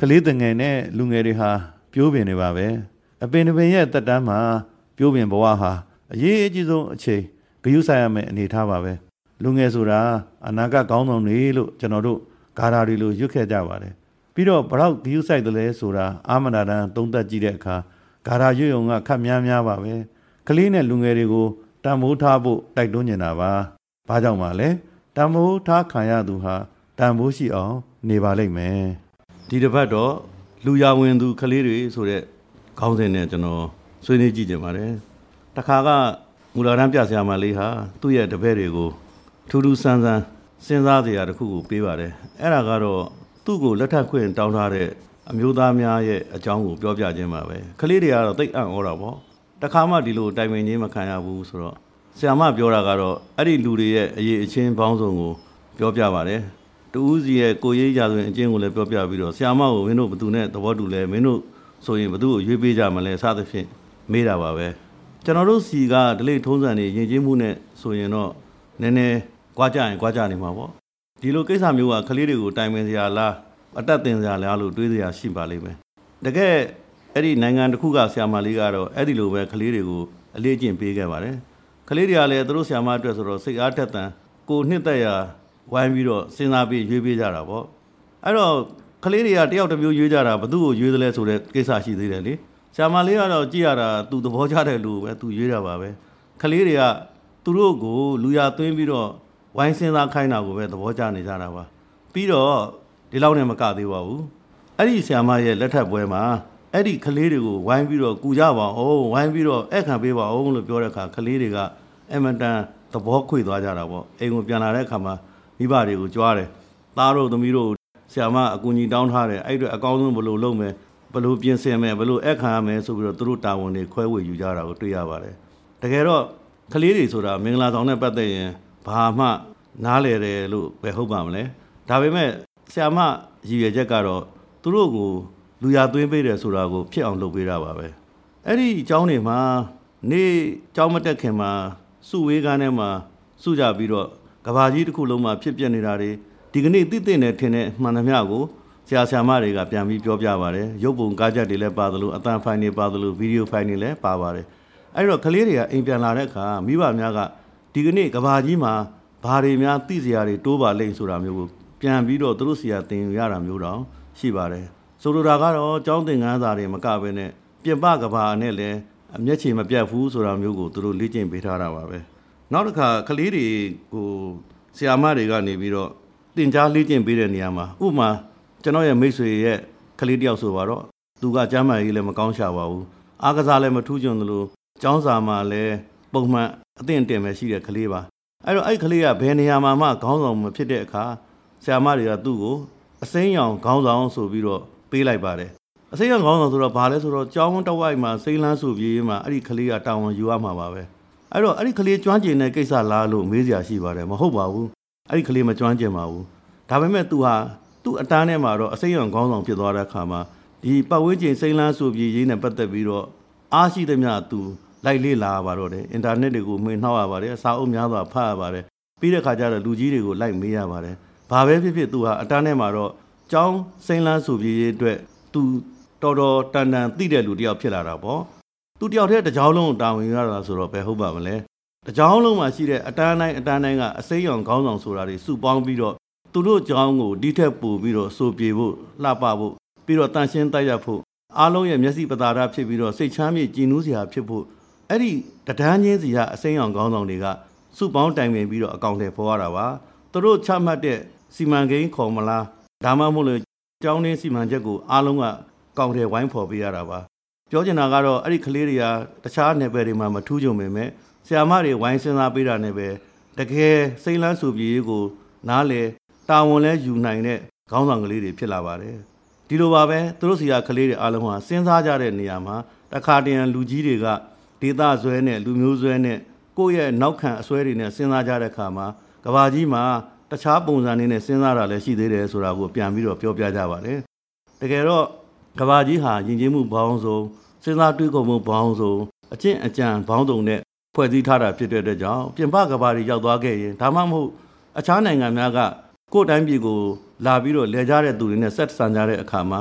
လေးတငယ်နဲ့လူငယ်တွေဟာပြိုးပင်တွေပါပဲအပင်ပင်ရဲ့တက်တန်းမှာပြိုးပင်ဘဝဟာအရေးအကြီးဆုံးအချိန်ဂရုစိုက်ရမယ့်အနေထားပါပဲလူငယ်ဆိုတာအနာဂတ်ကောင်းဆောင်တွေလို့ကျွန်တော်တို့ဂါထာတွေလိုရွတ်ခဲ့ကြပါတယ်ပြီးတော့ဘလောက်ဂရုစိုက်တယ်လဲဆိုတာအာမနာတန်သုံးသပ်ကြည့်တဲ့အခါဂါထာရွတ်ရုံကခက်များပါပဲကလေးနဲ့လူငယ်တွေကိုတန်ဖိုးထားဖို့တိုက်တွန်းနေတာပါဘာကြောင့်ပါလဲတန်ဖိုးထားခံရသူဟာတန်ဖိုးရှိအောင်နေပါလိမ့်မယ်ဒီတစ်ပတ်တော့လူရဝင်သူကလေးတွေဆိုတဲ့ခေါင်းစဉ်နဲ့ကျွန်တော်ဆွေးနွေးကြည့်ကြပါတယ်တခါကမူလာတန်းပြဆရာမလေးဟာသူ့ရဲ့တပည့်တွေကိုထူးထူးဆန်းဆန်းစဉ်းစားစရာတစ်ခုကိုပေးပါတယ်အဲ့ဒါကတော့သူ့ကိုလက်ထပ်ခွင့်တောင်းထားတဲ့အမျိုးသားများရဲ့အကြောင်းကိုပြောပြခြင်းပါပဲကလေးတွေကတော့သိအံ့ဩတာပေါ့တခါမှဒီလိုတိုင်ပင်ခြင်းမခံရဘူးဆိုတော့ဆရာမပြောတာကတော့အဲ့ဒီလူတွေရဲ့အရေးအချင်းပေါင်းစုံကိုပြောပြပါတယ်တူးစီရဲ့ကိုရေးရာဆိုရင်အချင်းကိုလည်းပြောပြပြီးတော့ဆရာမကိုမင်းတို့ဘသူနဲ့သဘောတူလဲမင်းတို့ဆိုရင်ဘသူကိုရွေးပေးကြမလဲစသဖြင့်မေးတာပါပဲကျွန်တော်တို့စီကဒလိထုံးစံနေယဉ်ကျေးမှုနဲ့ဆိုရင်တော့နည်းနည်းကြွားကြရင်ကြွားကြနေမှာပေါ့ဒီလိုကိစ္စမျိုးကကလေးတွေကိုတိုင်ပင်စရာလားအတက်တင်စရာလားလို့တွေးစရာရှိပါလိမ့်မယ်တကယ်အဲ့ဒီနိုင်ငံတစ်ခုကဆရာမလေးကတော့အဲ့ဒီလိုပဲကလေးတွေကိုအလေးကျင့်ပေးခဲ့ပါတယ်ကလေးတွေကလည်းသူတို့ဆရာမအတွက်ဆိုတော့စိတ်အားထက်သန်ကိုနှစ်သက်ရာဝိုင်းပြီးတော့စဉ်းစားပြီးရွေးပေးကြတာပေါ့အဲ့တော့ကလေးတွေကတယောက်တစ်မျိုးရွေးကြတာဘသူ့ကိုရွေးတယ်လဲဆိုတဲ့ကိစ္စရှိသေးတယ်လေဆရာမလေးကတော့ကြည့်ရတာသူသဘောကျတဲ့လူပဲသူရွေးတာပါပဲကလေးတွေကသူတို့ကိုလူရသွင်းပြီးတော့ဝိုင်းစဉ်းစားခိုင်းတာကိုပဲသဘောကျနေကြတာပါပြီးတော့ဒီလောက်နဲ့မကသေးပါဘူးအဲ့ဒီဆရာမရဲ့လက်ထပ်ပွဲမှာအဲ့ဒီကလေးတွေကိုဝိုင်းပြီးတော့ကူကြပါအောင်ဝိုင်းပြီးတော့အခန့်ပေးပါအောင်လို့ပြောတဲ့အခါကလေးတွေကအမတန်သဘောခွေသွားကြတာပေါ့အိမ်ကိုပြန်လာတဲ့အခါမှာမိဘတွေကိုကြွားတယ်သားတို့သမီးတို့ဆရာမအကူကြီးတောင်းထားတယ်အဲ့အတွက်အကောင်းဆုံးဘယ်လိုလုပ်မယ်ဘယ်လိုပြင်ဆင်မယ်ဘယ်လိုအခန့်ရမယ်ဆိုပြီးတော့သူတို့တာဝန်တွေခွဲဝေယူကြတာကိုတွေ့ရပါတယ်တကယ်တော့ကလေးတွေဆိုတာမင်္ဂလာဆောင်နဲ့ပတ်သက်ရင်ဘာမှနားလေတယ်လို့ပဲဟုတ်ပါမလဲဒါပေမဲ့ဆရာမရည်ရွယ်ချက်ကတော့သူတို့ကိုလူရသွင်းပေးတယ်ဆိုတာကိုဖြစ်အောင်လုပ်ပေးတာပါပဲအဲ့ဒီအကြောင်းတွေမှာနေ့အကြောင်းမတက်ခင်မှာစုဝေးကန်းထဲမှာစုကြပြီးတော့ကဘာကြီးတစ်ခုလုံးမှာဖြစ်ပျက်နေတာတွေဒီကနေ့သိသိနဲ့ထင်တဲ့မှန်သမျှကိုဆရာဆရာမတွေကပြန်ပြီးပြောပြပါတယ်ရုပ်ပုံကားချက်တွေလည်းပါသလိုအသံဖိုင်တွေပါသလိုဗီဒီယိုဖိုင်တွေလည်းပါပါတယ်အဲ့တော့ကလေးတွေကအိမ်ပြန်လာတဲ့အခါမိဘများကဒီကနေ့ကဘာကြီးမှာဘာတွေများသိစရာတွေတိုးပါလိမ့်ဆိုတာမျိုးကိုပြန်ပြီးတော့သူတို့စီကသင်ယူရတာမျိုးတောင်ရှိပါတယ်ဆိုလိုတာကတော့ကျောင်းသင်ခန်းစာတွေမကဘဲနဲ့ပြင်ပကဘာနဲ့လည်းအမျက်ခြေမပြတ်ဘူးဆိုတာမျိုးကိုသူတို့လေ့ကျင့်ပေးထားတာပါပဲနောက်တစ်ခါကလေးတွေကိုဆရာမတွေကနေပြီးတော့သင်ကြားလေ့ကျင့်ပေးတဲ့နေရာမှာဥပမာကျွန်တော်ရဲ့မိတ်ဆွေရဲ့ကလေးတယောက်ဆိုပါတော့သူကကျမ်းမာရေးလည်းမကောင်းရှာပါဘူးအားကစားလည်းမထူးချွန်သလိုကျောင်းစာမှာလည်းပုံမှန်အသင့်အတင့်ပဲရှိတဲ့ကလေးပါအဲ့တော့အဲ့ကလေးကဘယ်နေရာမှာမှခေါင်းဆောင်မဖြစ်တဲ့အခါဆရာမတွေကသူ့ကိုအစိမ်းရောင်ခေါင်းဆောင်ဆိုပြီးတော့ပေးလိုက်ပါတယ်အစိမ်းရောင်ခေါင်းဆောင်ဆိုတော့ဘာလဲဆိုတော့ကျောင်းတစ်ဝိုက်မှာစိမ်းလန်းဆိုပြေးမှာအဲ့ဒီကလေးကတာဝန်ယူရမှာပါပဲအဲ့တော့အဲ့ဒီကလေးကျွမ်းကျင်တဲ့ကိစ္စလားလို့မေးစရာရှိပါတယ်မဟုတ်ပါဘူးအဲ့ဒီကလေးမကျွမ်းကျင်ပါဘူးဒါပေမဲ့သူဟာသူ့အတန်းထဲမှာတော့အစိမ်းရောင်ခေါင်းဆောင်ဖြစ်သွားတဲ့အခါမှာဒီပတ်ဝန်းကျင်စိမ်းလန်းဆိုပြေးရေးနဲ့ပတ်သက်ပြီးတော့အားရှိသမျှသူလိုက်လေ့လာရပါတော့တယ်အင်တာနက်တွေကိုမှီနှောက်ရပါတယ်စာအုပ်များစွာဖတ်ရပါတယ်ပြီးတဲ့ခါကျတော့လူကြီးတွေကိုလိုက်မေးရပါတယ်ဘာပဲဖြစ်ဖြစ်သူဟာအတန်းထဲမှာတော့ကျောင်းစိမ်းလန်းဆိုပြေးရေးအတွက်သူတော်တော်တန်တန်သိတဲ့လူတယောက်ဖြစ်လာတာပေါ့သူတယောက်တည်းတကြောင်းလုံးတာဝန်ရတာဆိုတော့ဘယ်ဟုတ်ပါမလဲတကြောင်းလုံးမှာရှိတဲ့အတန်းတိုင်းကအစိမ်းရောင်ခေါင်းဆောင်ဆိုတာတွေစုပေါင်းပြီးတော့သူတို့ကျောင်းကိုဒီထက်ပိုပြီးတော့စိုးပြေဖို့လှပဖို့ပြီးတော့တန်ရှင်းတိုက်ရဖို့အားလုံးရဲ့မျက်စိပတာရဖြစ်ပြီးတော့စိတ်ချမ်းမြေ့ကြည်နူးစရာဖြစ်ဖို့အဲ့ဒီတဒန်းချင်းစီကအစိမ်းရောင်ခေါင်းဆောင်တွေကစုပေါင်းတိုင်ပင်ပြီးတော့အကောင့်တွေဖော်ရတာပါသူတို့ချမှတ်တဲ့စီမံကိန်းခေါ်မလားဒါမှမဟုတ်လို့ကျောင်းရင်းစီမံချက်ကိုအားလုံးကကောင့်တွေဝိုင်းဖော်ပေးရတာပါပြောချင်တာကတော့အဲ့ဒီကလေးတွေကတခြားနယ်ပယ်တွေမှာမထူးကြုံပေမဲ့ဆရာမတွေဝိုင်းစဉ်းစားပေးတာနဲ့ပဲတကယ်စိတ်လန်းဆိုပြေးကိုနားလေတာဝန်လဲယူနိုင်တဲ့ခေါင်းဆောင်ကလေးတွေဖြစ်လာပါတယ်ဒီလိုပါပဲသူတို့စီကကလေးတွေအားလုံးဟာစဉ်းစားကြတဲ့နေရာမှာတခါတရံလူကြီးတွေကဒေသဆွဲနဲ့လူမျိုးဆွဲနဲ့ကိုယ့်ရဲ့နောက်ခံအစွဲတွေနဲ့စဉ်းစားကြတဲ့အခါမှာကဘာကြီးမှာတခြားပုံစံတွေနဲ့စဉ်းစားတာလည်းရှိသေးတယ်ဆိုတာကိုပြန်ပြီးတော့ပြောပြကြပါတယ်တကယ်တော့ကဘာကြီးဟာယဉ်ကျေးမှုဘောင်းစုံစဉ်းစားတွေးခေါ်မှုဘောင်းစုံအကျင့်အကြံဘောင်းစုံနဲ့ဖွဲ့စည်းထားတာဖြစ်တဲ့အတွက်ကြောင့်ပြင်ပကဘာတွေရောက်သွားခဲ့ရင်ဒါမှမဟုတ်အခြားနိုင်ငံများကကိုယ့်တိုင်းပြည်ကိုလာပြီးတော့လဲကြတဲ့သူတွေနဲ့ဆက်ဆံကြတဲ့အခါမှာ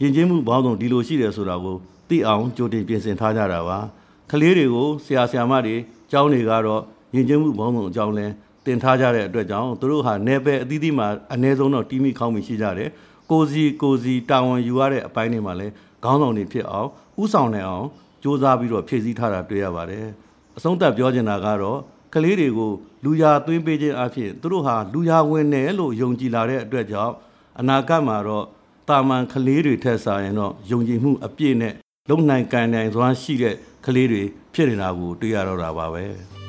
ယဉ်ကျေးမှုပေါင်းစုံဒီလိုရှိတယ်ဆိုတာကိုသိအောင်ကြိုတင်ပြင်ဆင်ထားကြတာပါကလေးတွေကိုဆရာဆရာမတွေကျောင်းတွေကတော့ယဉ်ကျေးမှုပေါင်းစုံအကြောင်းလဲတင်ထားကြတဲ့အတွက်ကြောင့်သူတို့ဟာနယ်ပယ်အသီးသီးမှာအ ਨੇ ဆုံးတော့တီးမိခေါင်းမိရှိကြတယ်ကိုစီတာဝန်ယူရတဲ့အပိုင်းတွေမှာလဲခေါင်းဆောင်တွေဖြစ်အောင်ဥဆောင်နိုင်အောင်စ조사ပြီးတော့ဖြည့်ဆည်းထားတာတွေ့ရပါတယ်အဆုံးသတ်ပြောချင်တာကတော့ကလေးတွေကိုလူရာသွင်းပေးခြင်းအဖြစ်သူတို့ဟာလူရာဝင်တယ်လို့ယုံကြည်လာတဲ့အတွက်ကြောင့်အနာဂတ်မှာတော့တာမန်ကလေးတွေထက်စာရင်တော့ယုံကြည်မှုအပြည့်နဲ့လုံနိုင်ကန်နိုင်စွမ်းရှိတဲ့ကလေးတွေဖြစ်နေတာကိုတွေ့ရတော့တာပါပဲ